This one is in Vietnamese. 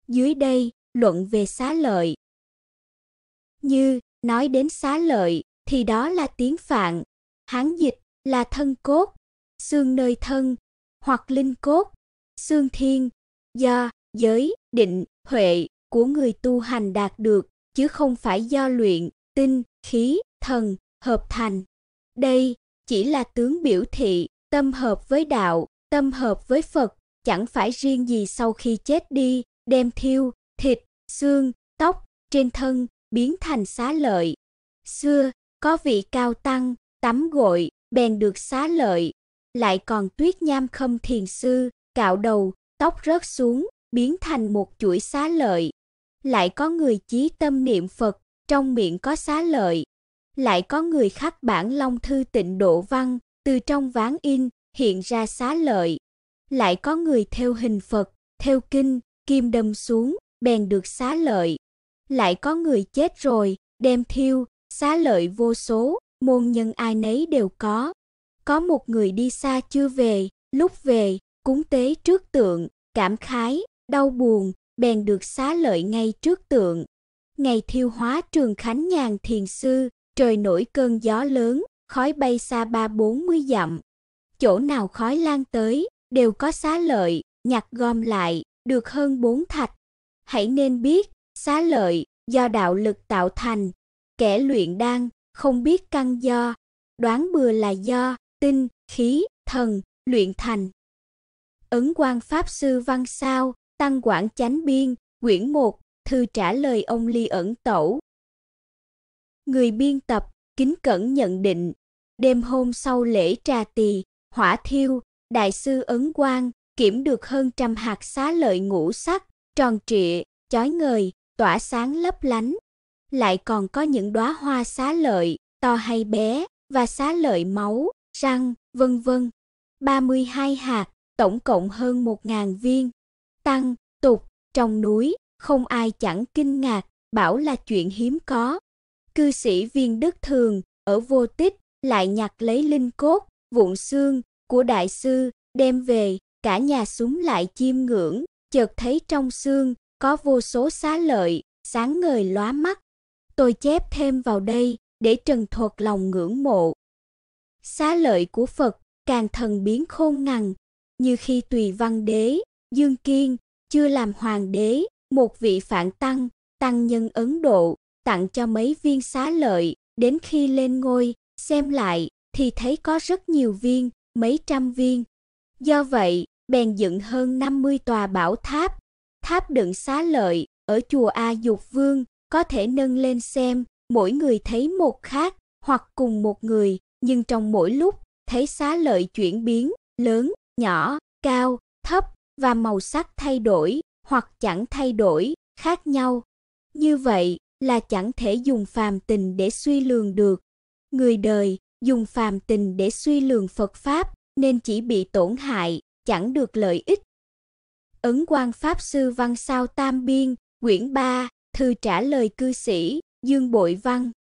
Dưới đây, luận về xá lợi. Như, nói đến xá lợi, thì đó là tiếng Phạn, Hán dịch là thân cốt, xương nơi thân, hoặc linh cốt, xương thiên, do giới, định, huệ của người tu hành đạt được, chứ không phải do luyện, tinh, khí, thần, hợp thành. Đây chỉ là tướng biểu thị, tâm hợp với đạo, tâm hợp với Phật, chẳng phải riêng gì sau khi chết đi, đem thiêu, thịt, xương, tóc, trên thân, biến thành xá lợi. Xưa, có vị cao tăng, tắm gội, bèn được xá lợi, lại còn Tuyết Nham Khâm thiền sư, cạo đầu, tóc rớt xuống, biến thành một chuỗi xá lợi. Lại có người chí tâm niệm Phật, trong miệng có xá lợi. Lại có người khắc bản Long Thư Tịnh Độ Văn, từ trong ván in, hiện ra xá lợi. Lại có người thêu hình Phật, thêu kinh, kim đâm xuống, bèn được xá lợi. Lại có người chết rồi, đem thiêu, xá lợi vô số, môn nhân ai nấy đều có. Có một người đi xa chưa về, lúc về, cúng tế trước tượng, cảm khái, đau buồn, bèn được xá lợi ngay trước tượng. Ngày thiêu hóa Trường Khánh Nhàn thiền sư, trời nổi cơn gió lớn, khói bay xa 30-40 dặm. Chỗ nào khói lan tới, đều có xá lợi, nhặt gom lại, được hơn 4 thạch. Hãy nên biết, xá lợi, do đạo lực tạo thành. Kẻ luyện đan, không biết căn do, đoán bừa là do, tinh, khí, thần, luyện thành. Ấn Quang Pháp Sư Văn Sao, Tăng Quảng Chánh Biên, quyển 1, thư trả lời ông Ly Ẩn Tẩu. Người biên tập, kính cẩn nhận định, đêm hôm sau lễ trà tỳ, hỏa thiêu, Đại sư Ấn Quang, kiểm được hơn 100 hạt xá lợi ngũ sắc, tròn trịa, chói ngời, tỏa sáng lấp lánh. Lại còn có những đóa hoa xá lợi, to hay bé, và xá lợi máu, răng, vân vân. 32 hạt, tổng cộng hơn 1000 viên. Tăng, tục, trong núi, không ai chẳng kinh ngạc, bảo là chuyện hiếm có. Cư sĩ Viên Đức Thường, ở Vô Tích, lại nhặt lấy linh cốt, vụn xương, của đại sư, đem về, cả nhà súng lại chiêm ngưỡng, chợt thấy trong xương, có vô số xá lợi, sáng ngời lóa mắt. Tôi chép thêm vào đây, để trần thuật lòng ngưỡng mộ. Xá lợi của Phật, càng thần biến khôn ngần, như khi Tùy Văn Đế, Dương Kiên, chưa làm hoàng đế, một vị Phạn Tăng, tăng nhân Ấn Độ, tặng cho mấy viên xá lợi, đến khi lên ngôi, xem lại, thì thấy có rất nhiều viên, mấy trăm viên. Do vậy, bèn dựng hơn 50 tòa bảo tháp, tháp đựng xá lợi, ở chùa A Dục Vương, có thể nâng lên xem, mỗi người thấy một khác, hoặc cùng một người, nhưng trong mỗi lúc, thấy xá lợi chuyển biến, lớn, nhỏ, cao, thấp, và màu sắc thay đổi, hoặc chẳng thay đổi, khác nhau. Như vậy, là chẳng thể dùng phàm tình để suy lường được. Người đời, dùng phàm tình để suy lường Phật Pháp, nên chỉ bị tổn hại, chẳng được lợi ích. Ấn Quang Pháp Sư Văn Sao Tam Biên, quyển 3, thư trả lời cư sĩ, Dương Bội Văn.